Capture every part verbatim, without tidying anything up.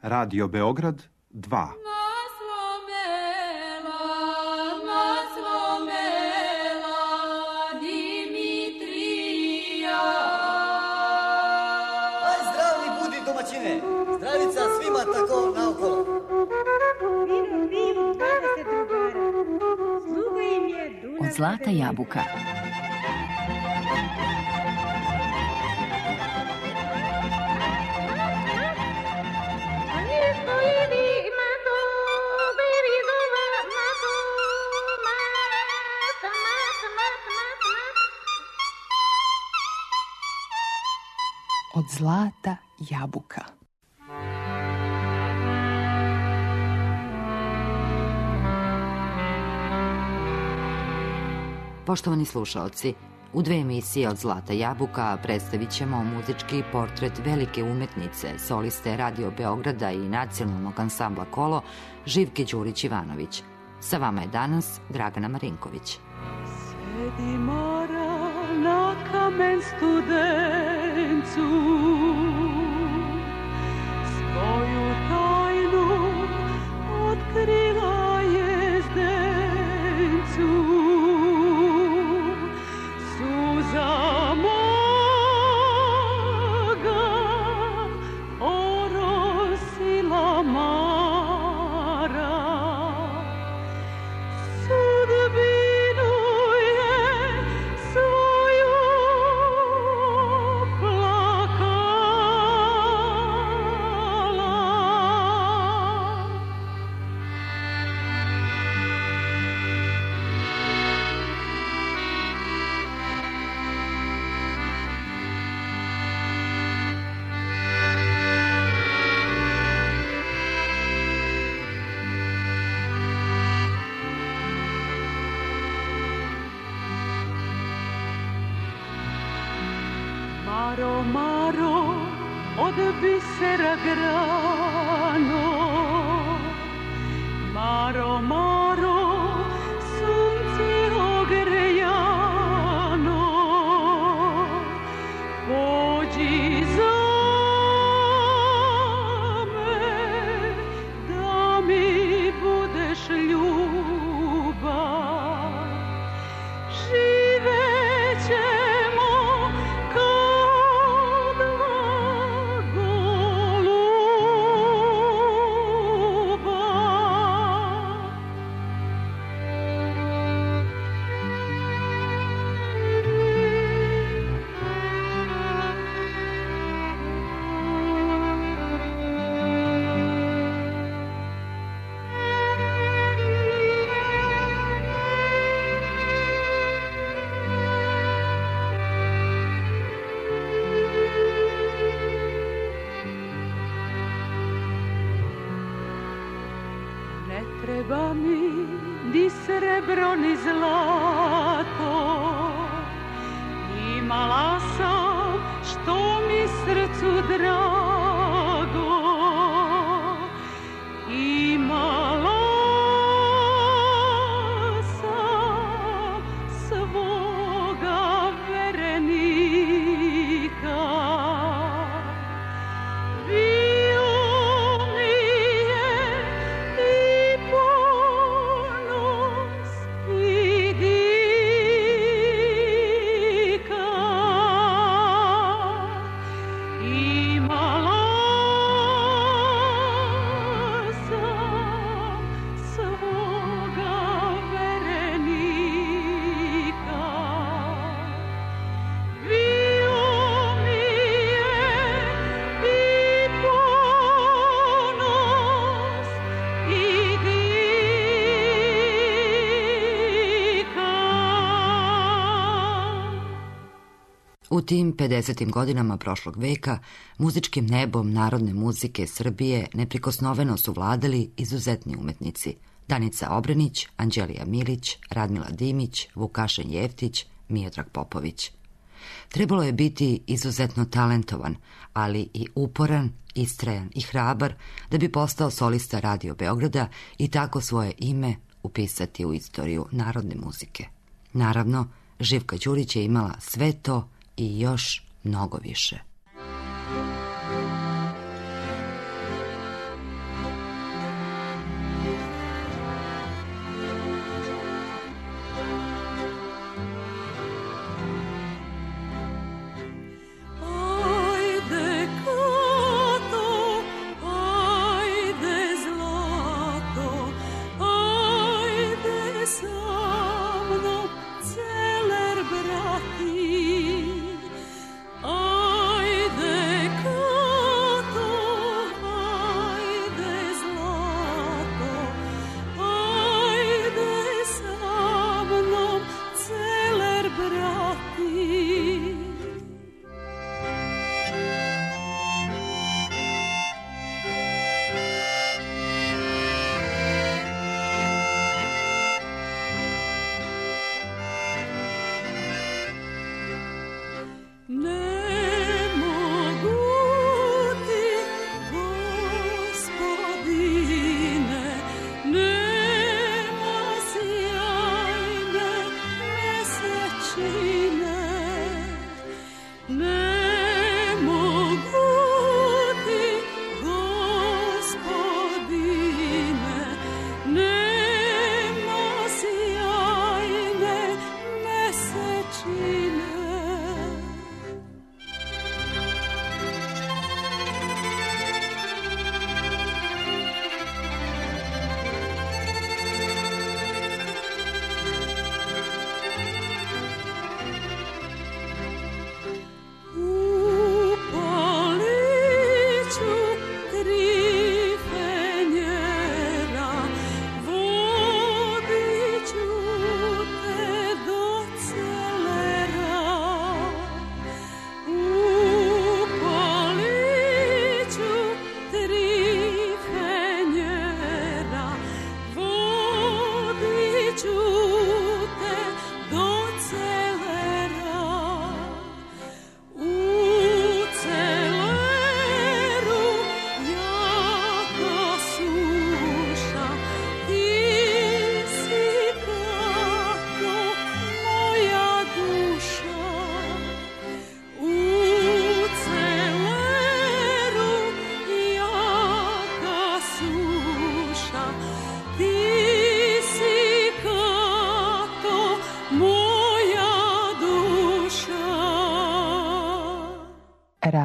Radio Beograd dva. Zdravica svima tako naokolo. Vino, vino, dvadeset drugara. Sluga im je Dunav. Od Zlata jabuka. Od Zlata jabuka. Poštovani slušaoci, u dve emisije Od Zlata jabuka predstavit ćemo muzički portret velike umetnice, soliste Radio Beograda i nacionalnog ansambla Kolo, Živke Đurić-Ivanović. Sa vama je danas Dragana Marinković. Sedi mora na kamen studencu, svoju tajnu otkrila je zdencu. Suza moga orosila mara, sudbinu je svoju plakala. Maro, maro, od bisera grano, maro, maro, sunce ogrejano, pođi za me, da mi budeš ljubav, živećemo treba mi ni srebro ni zlato, imala sam što mi srcu drago, imala sam svoga verenika. U tim pedesetim godinama prošlog veka muzičkim nebom narodne muzike Srbije neprikosnoveno su vladali izuzetni umetnici. Danica Obrenić, Anđelija Milić, Radmila Dimić, Vukašin Jeftić, Miodrag Popović. Trebalo je biti izuzetno talentovan, ali i uporan, istrajan i hrabar da bi postao solista Radio Beograda i tako svoje ime upisati u istoriju narodne muzike. Naravno, Živka Đurić je imala sve to i još mnogo više.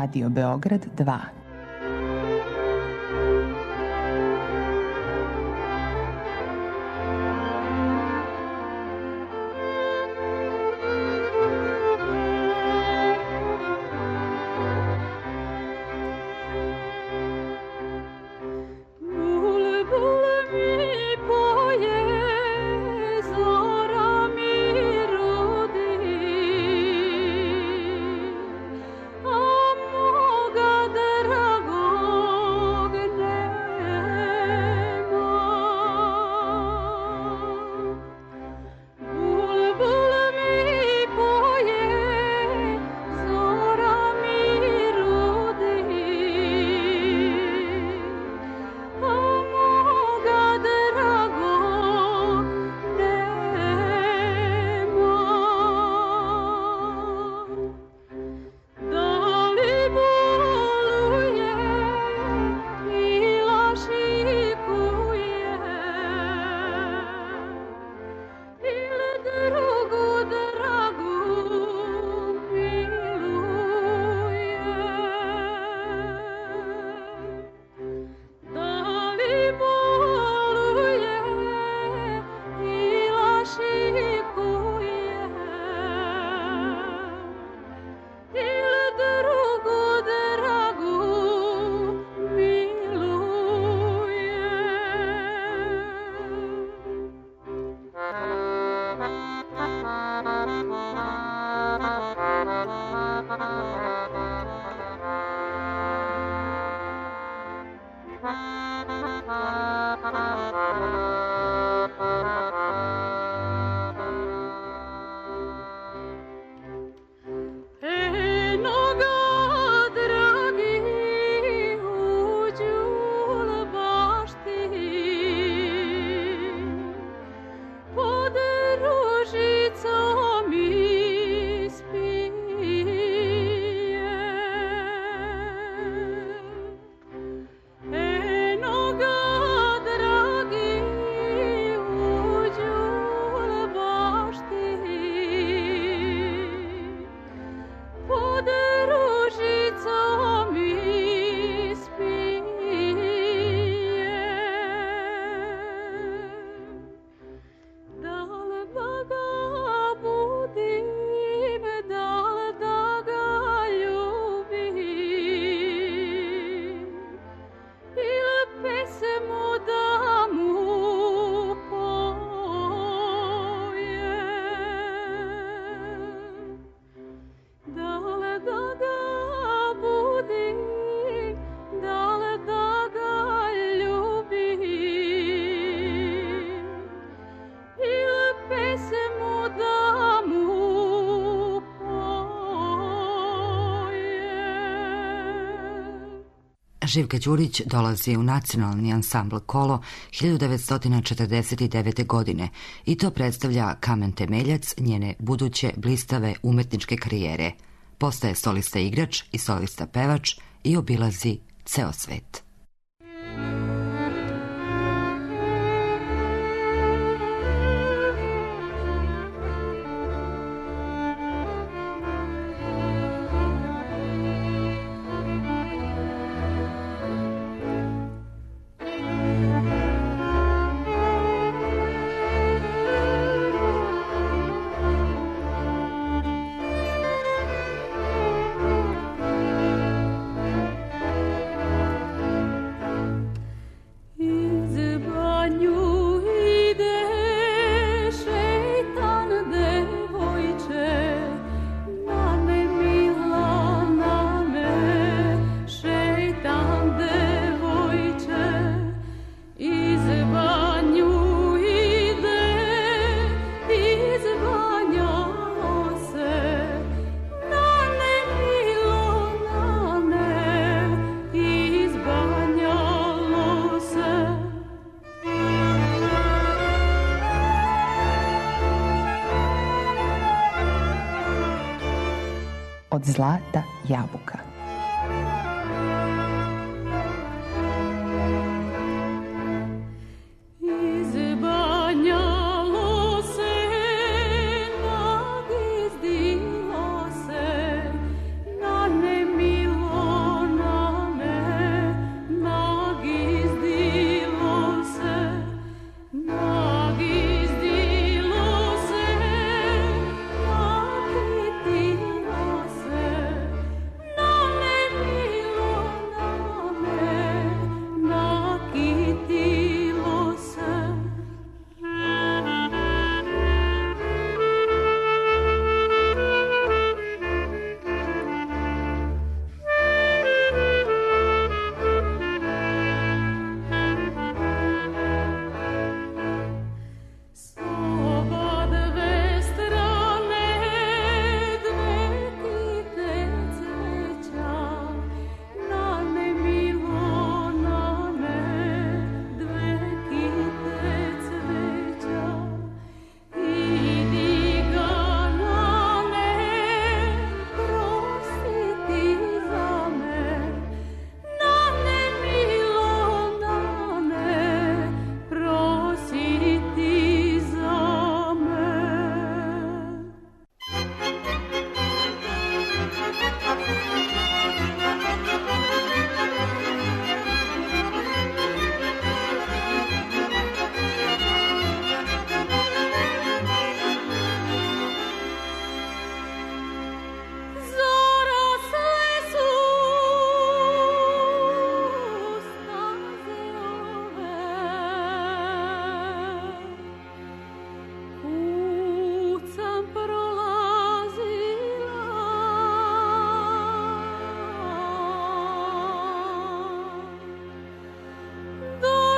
Radio Beograd dva. Živka Đurić dolazi u Nacionalni ansambl Kolo hiljadu devetsto četrdeset devete. godine i to predstavlja kamen temeljac njene buduće blistave umetničke karijere. Postaje solista igrač i solista pevač i obilazi ceo svet. Od zlata jabuka. Milo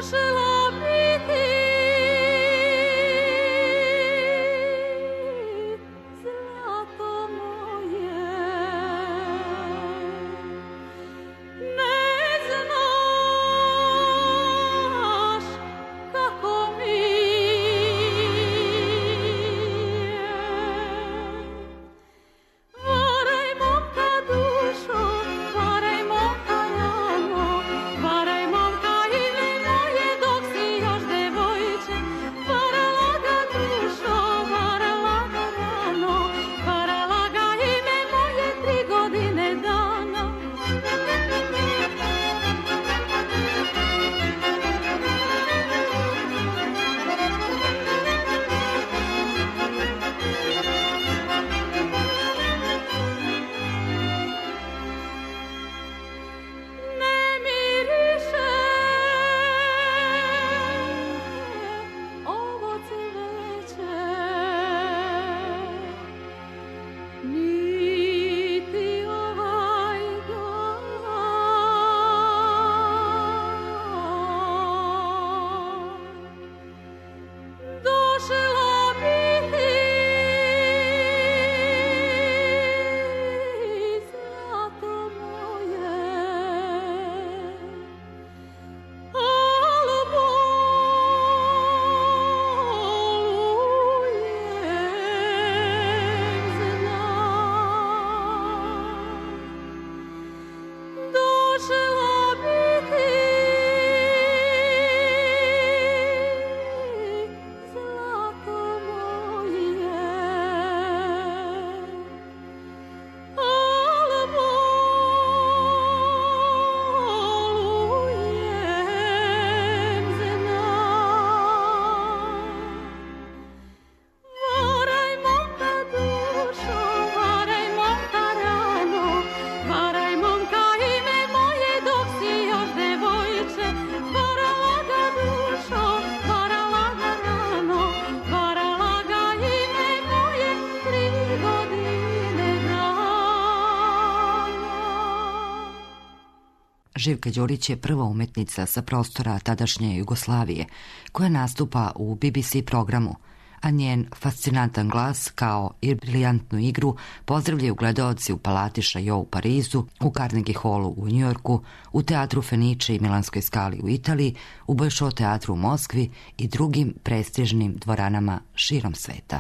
Živka Đurić je prva umetnica sa prostora tadašnje Jugoslavije koja nastupa u B B C programu, a njen fascinantan glas kao i briljantnu igru pozdravljaju gledaoci u Palati Chaillot u Parizu, u Carnegie Hallu u Njujorku, u Teatru Fenice i Milanskoj Skali u Italiji, u Bolšoj teatru u Moskvi i drugim prestižnim dvoranama širom sveta.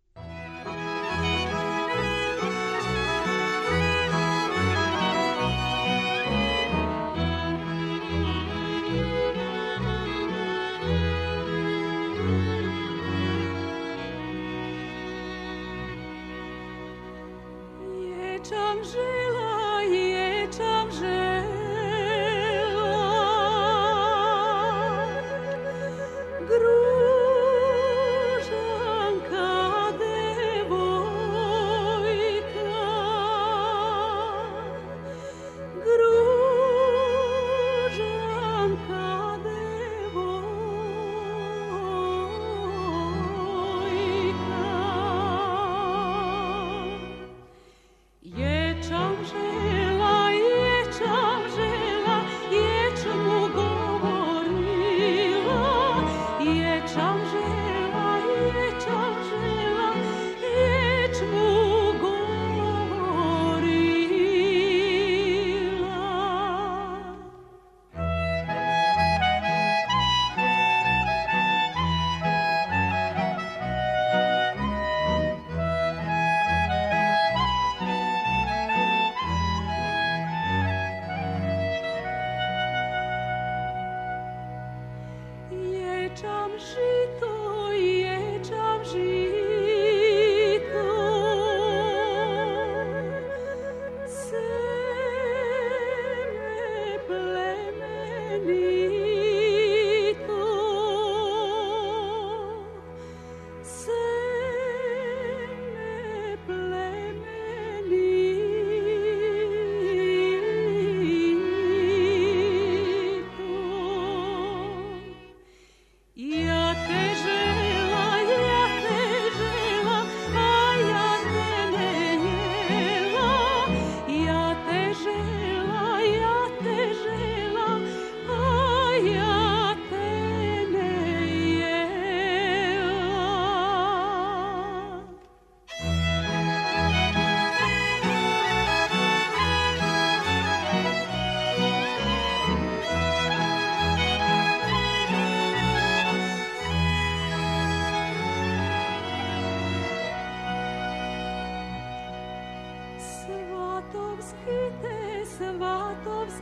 Ječam žela, ječam žela, Gružanka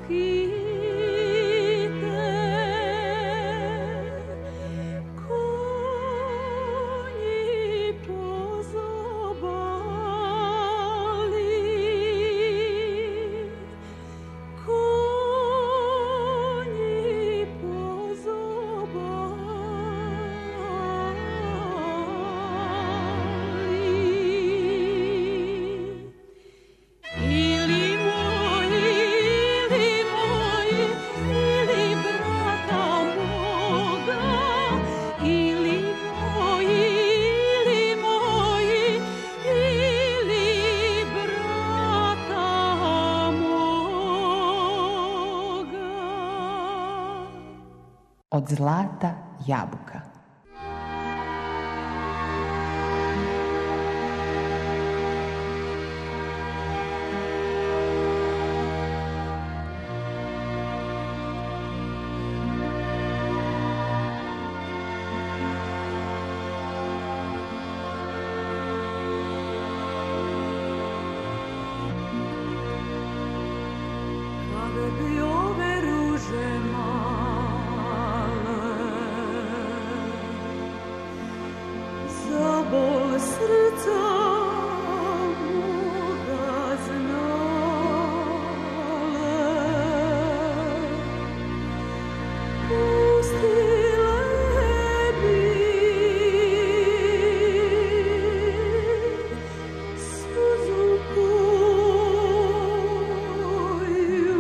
Od zlata jabuka. Kada bi ove ruže bol srca moga znale, pustile bi suzu koju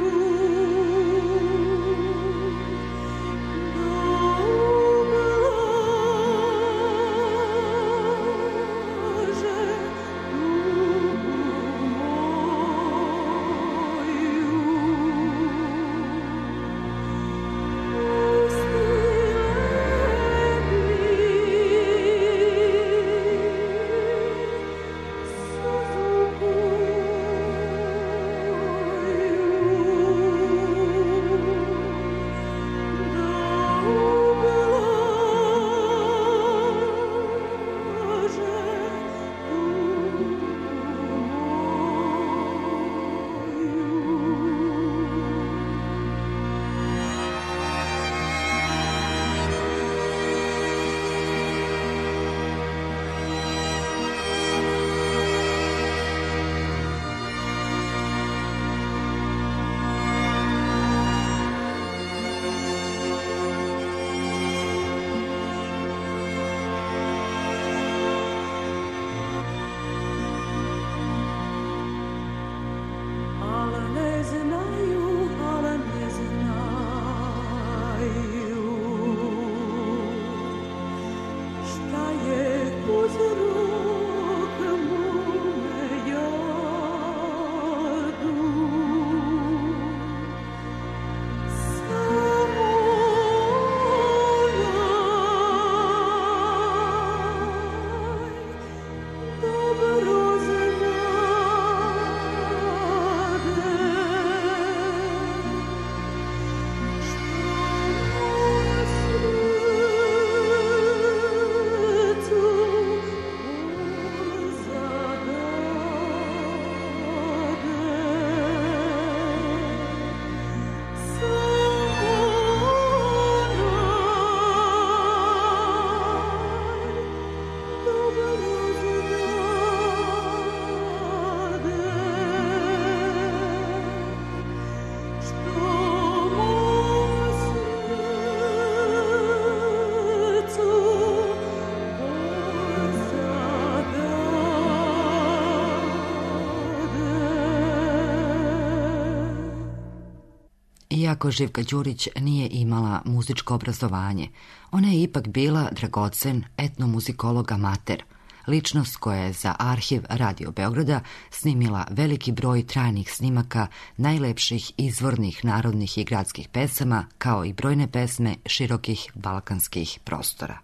Iako Živka Đurić nije imala muzičko obrazovanje, ona je ipak bila dragocen etnomuzikolog amater, ličnost koja je za arhiv Radio Beograda snimila veliki broj trajnih snimaka najlepših izvornih narodnih i gradskih pesama, kao i brojne pesme širokih balkanskih prostora.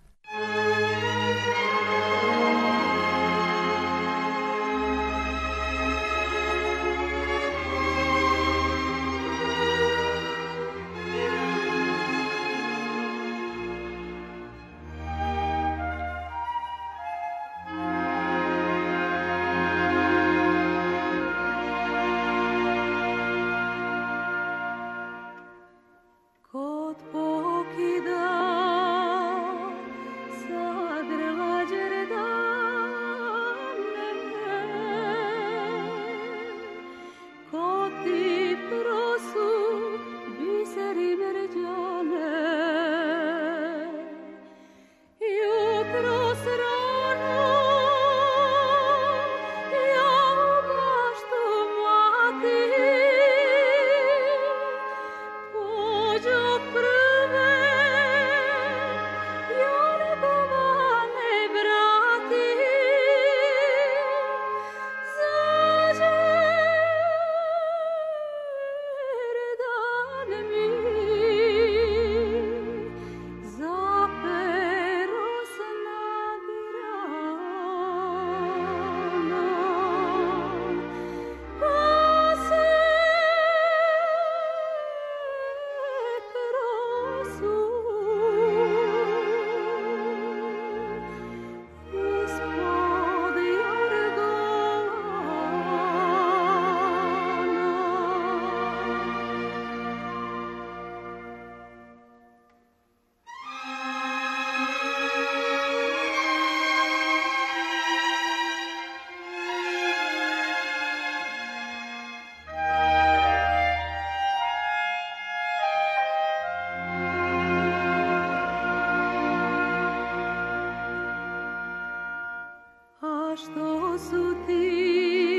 Zašto su ti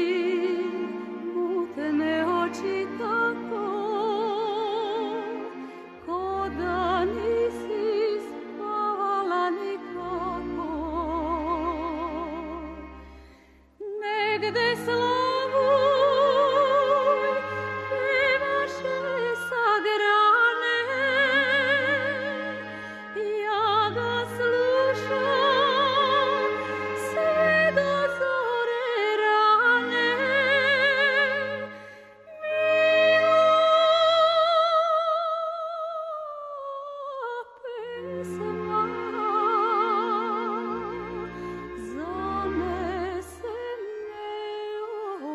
mutne oči tako, ko da nisi spavala nikako? Negde slavuj pevaše sa grane, ja ga slušam sve do zore rane. Mila pesma zanese me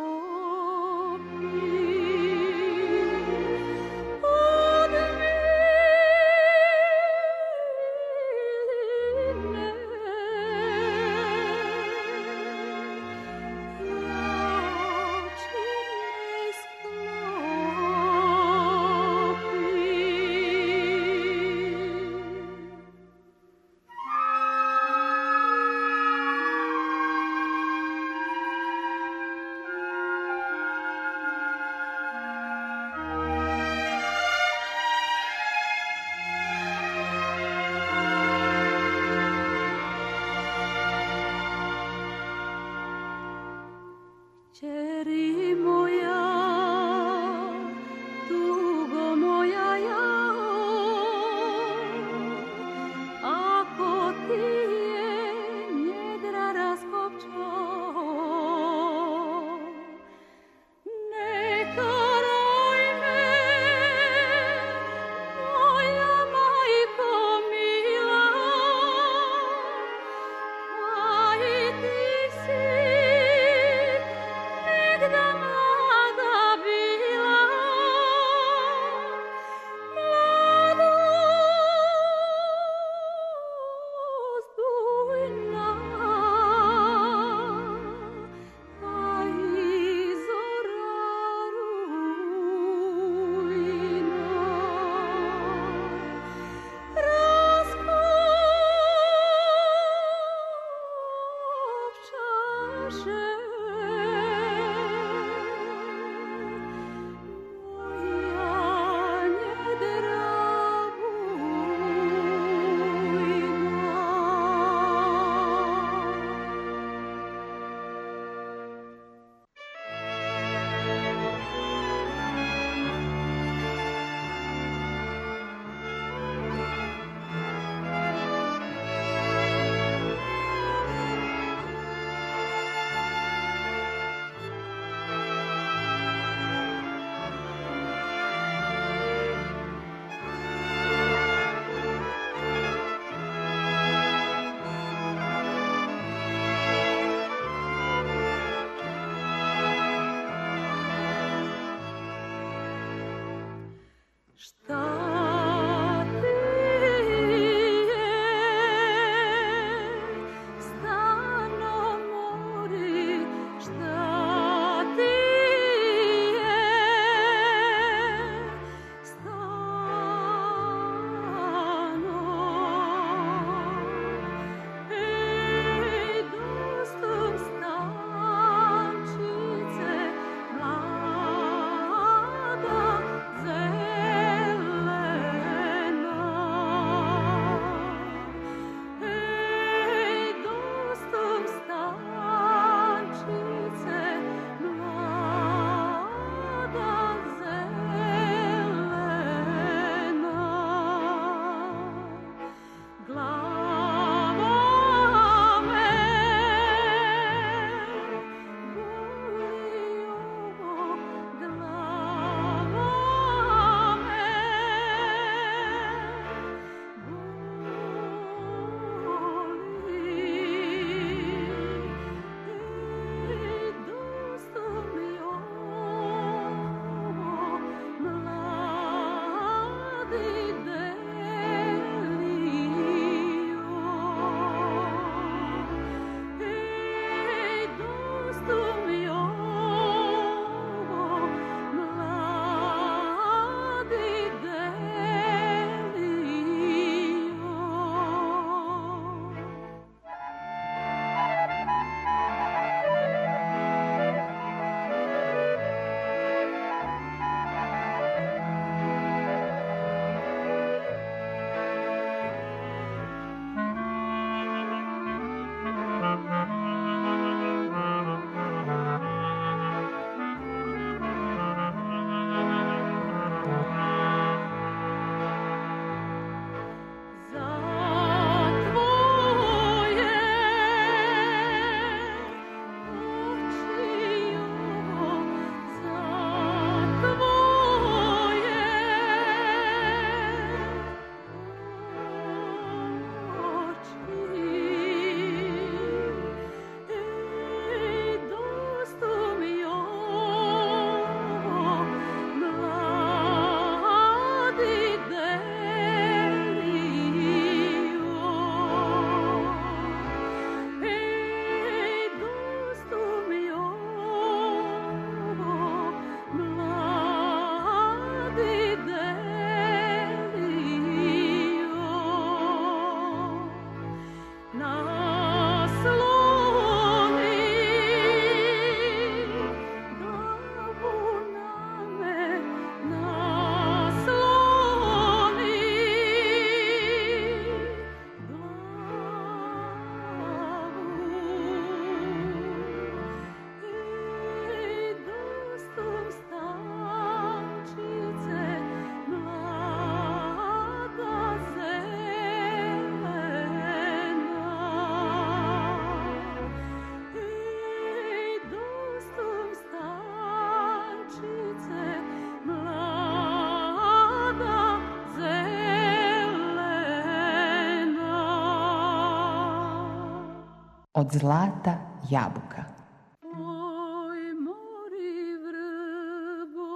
Od zlata jabuka. Oj, mori vrbo,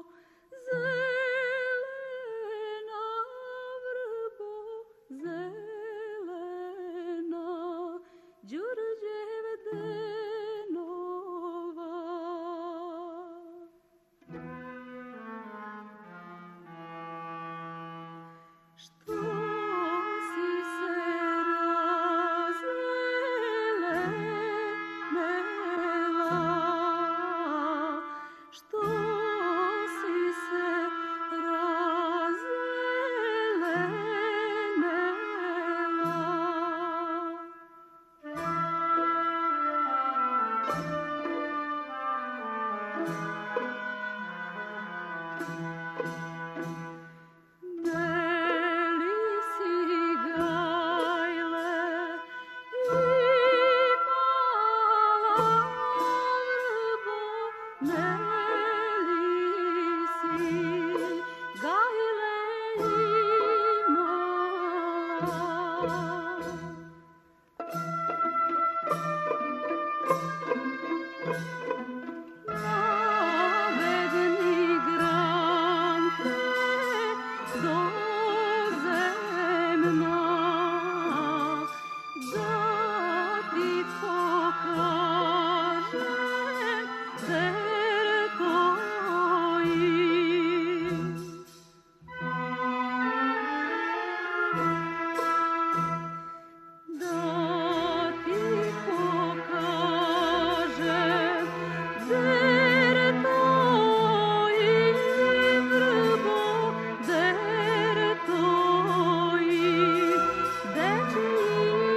zelena vrbo, zelena, Đurđev denova. Što si se razvelenela, što si se razvelenela. Beli si gajle i mala vrbo, beli si gajle i mala. Navedni grante dozemna, da ti pokažem der tvoji. Da ti pokažem der tvoji, vrbo, der tvoji, dečji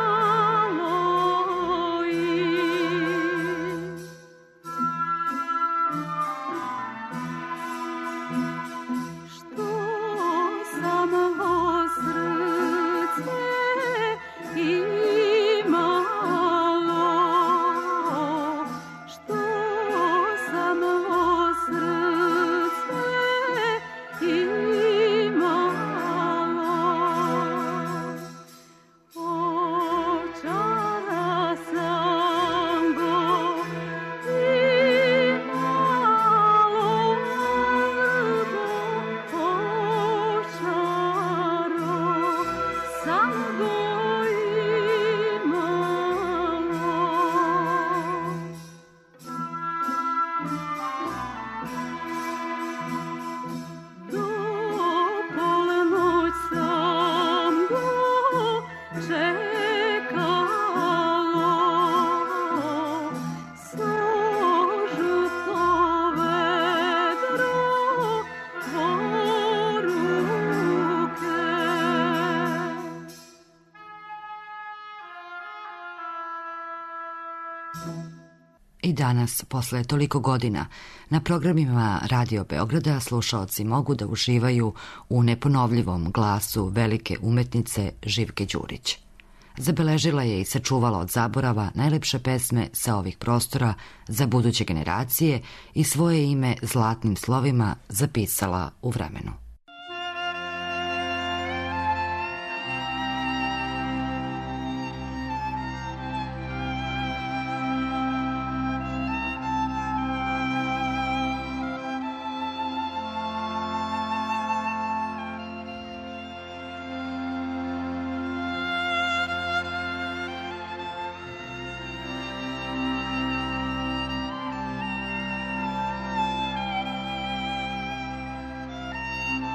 aloji. Što samo srce imalo, što samo srce imalo, očara sam go imalo, vrbo, očaro sam go imalo. Do polnoć sam go čekalo, sožuto vedro poruke. I danas, posle toliko godina, na programima Radio Beograda slušaoci mogu da uživaju u neponovljivom glasu velike umetnice Živke Đurić. Zabeležila je i sačuvala od zaborava najlepše pesme sa ovih prostora za buduće generacije i svoje ime zlatnim slovima zapisala u vremenu. Što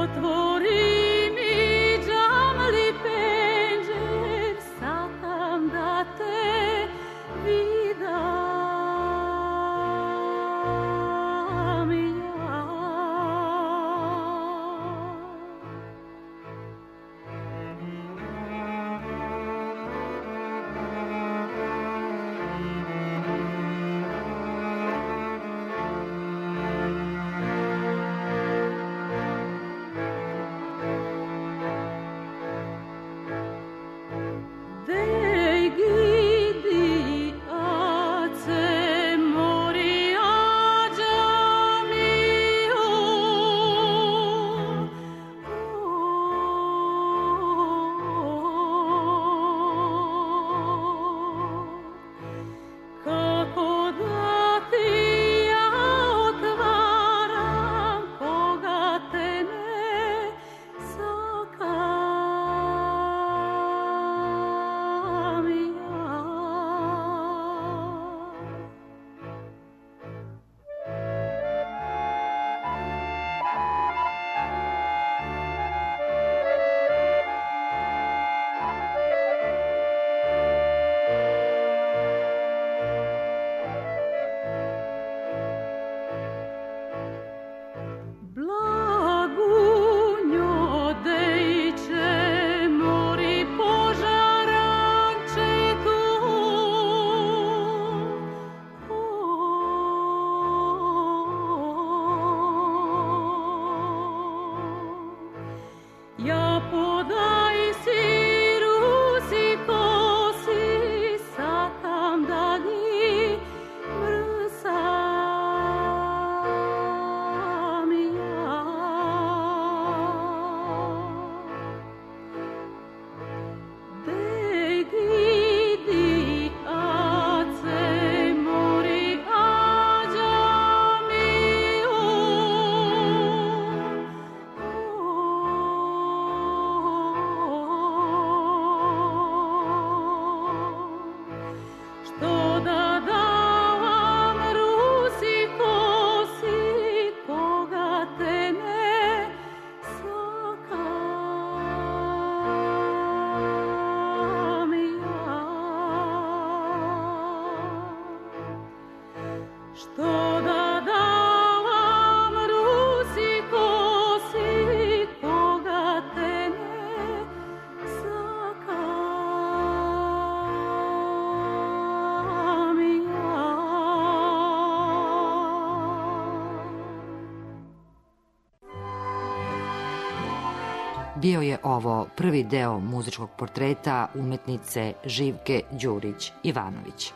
Bio je ovo prvi deo muzičkog portreta umetnice Živke Đurić-Ivanović.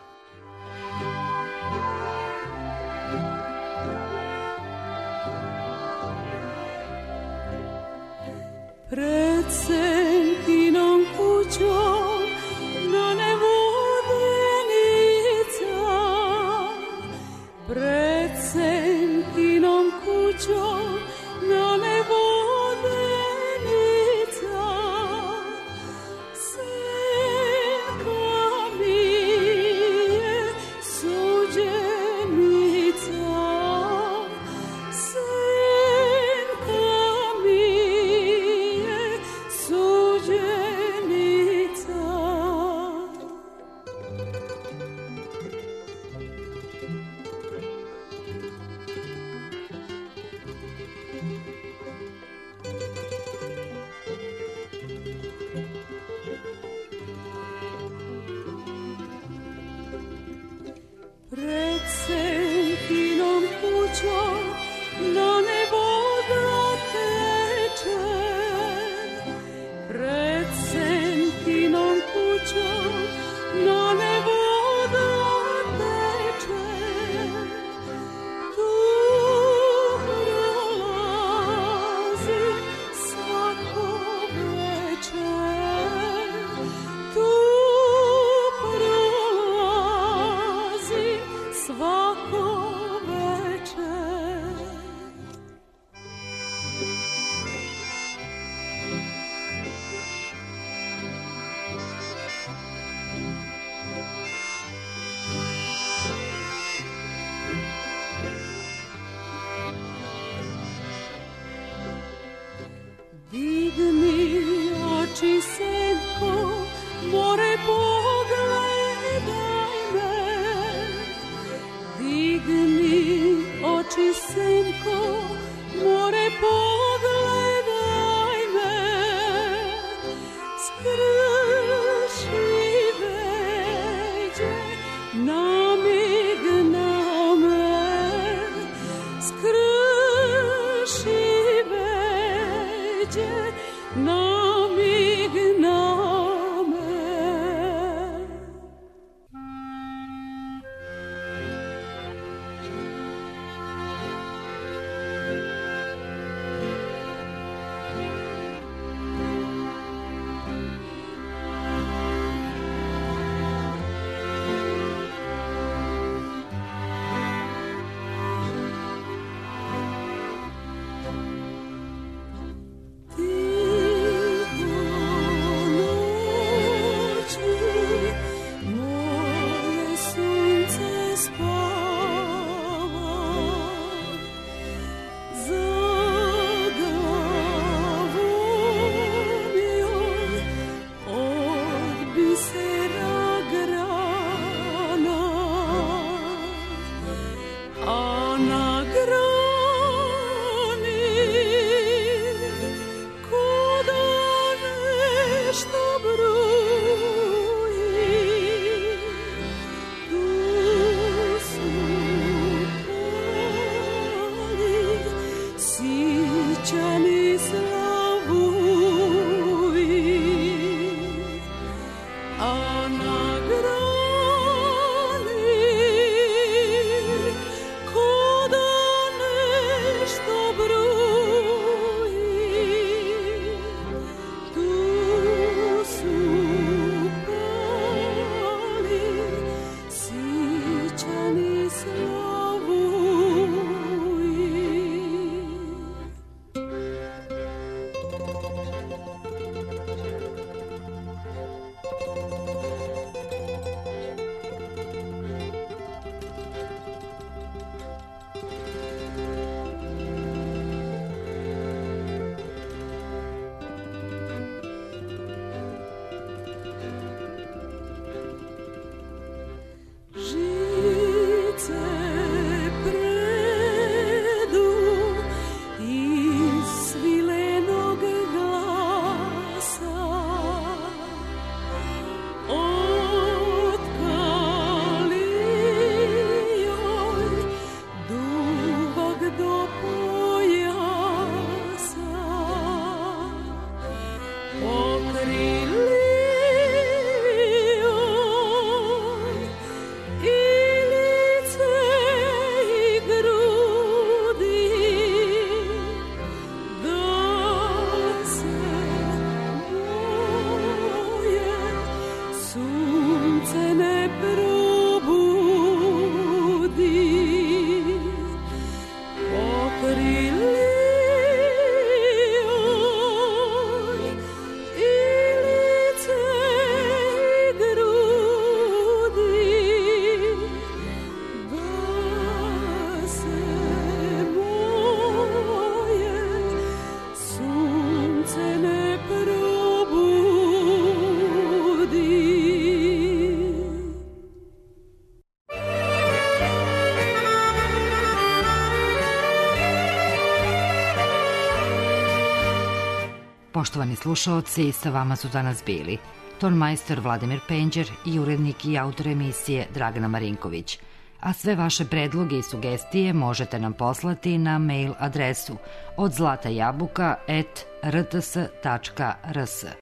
Pred Sentinom kućom na nevodenica, pred Sentinom kućom na nevodenica, Senka mi je suđenica, Senka mi je suđenica. Poštovani slušaoci, sa vama su danas bili tonmajstor Vladimir Penđer i urednik i autor emisije Dragana Marinković. A sve vaše predloge i sugestije možete nam poslati na mail adresu od zlata jabuka at r t s tačka r s.